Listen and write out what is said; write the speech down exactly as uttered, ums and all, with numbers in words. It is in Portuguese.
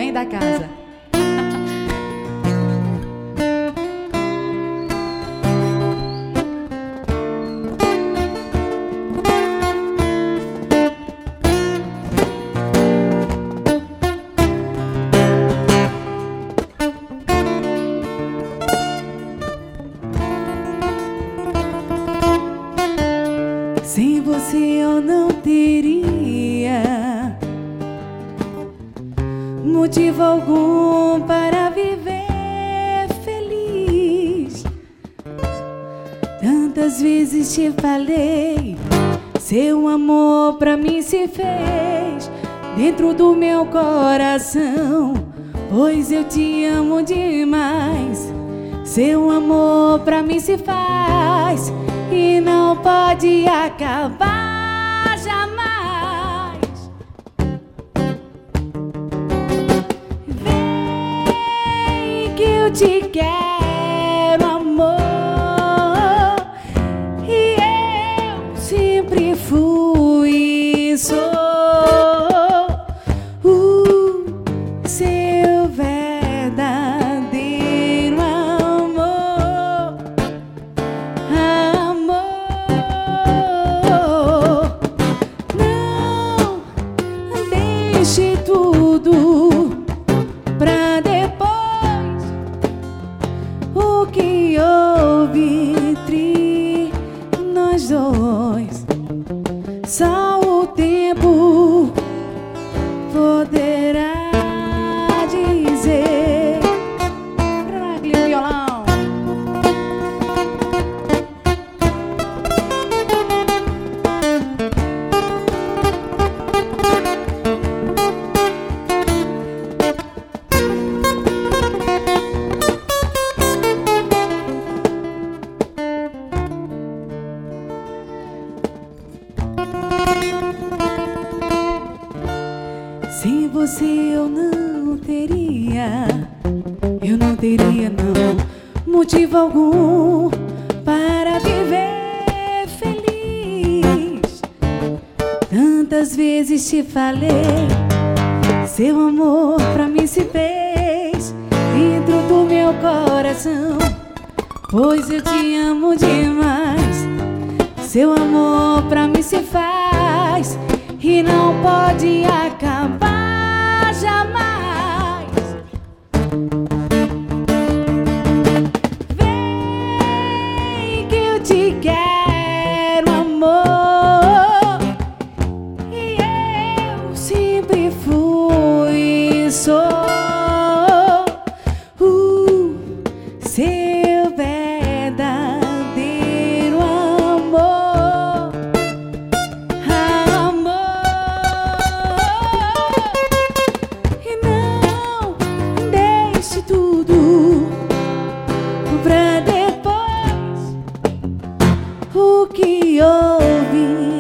bem da casa. Sem você eu não teria motivo algum para viver feliz. Tantas vezes te falei, seu amor pra mim se fez dentro do meu coração, pois eu te amo demais. Seu amor pra mim se faz e não pode acabar jamais. Vem que eu te quero, amor, e eu sempre fui e sou o seu verdadeiro amor. Deixe tudo pra depois. O que houve entre nós dois, só o tempo poderá dizer. Traga-lhe o violão. Sem você eu não teria, eu não teria não motivo algum para viver feliz. Tantas vezes te falei, seu amor pra mim se fez dentro do meu coração, pois eu te amo demais. Seu amor pra mim se faz e não pode acabar jamais. Vem que eu te quero, amor, e eu sempre fui e sou o seu verdadeiro amor. Tudo pra depois. O que houve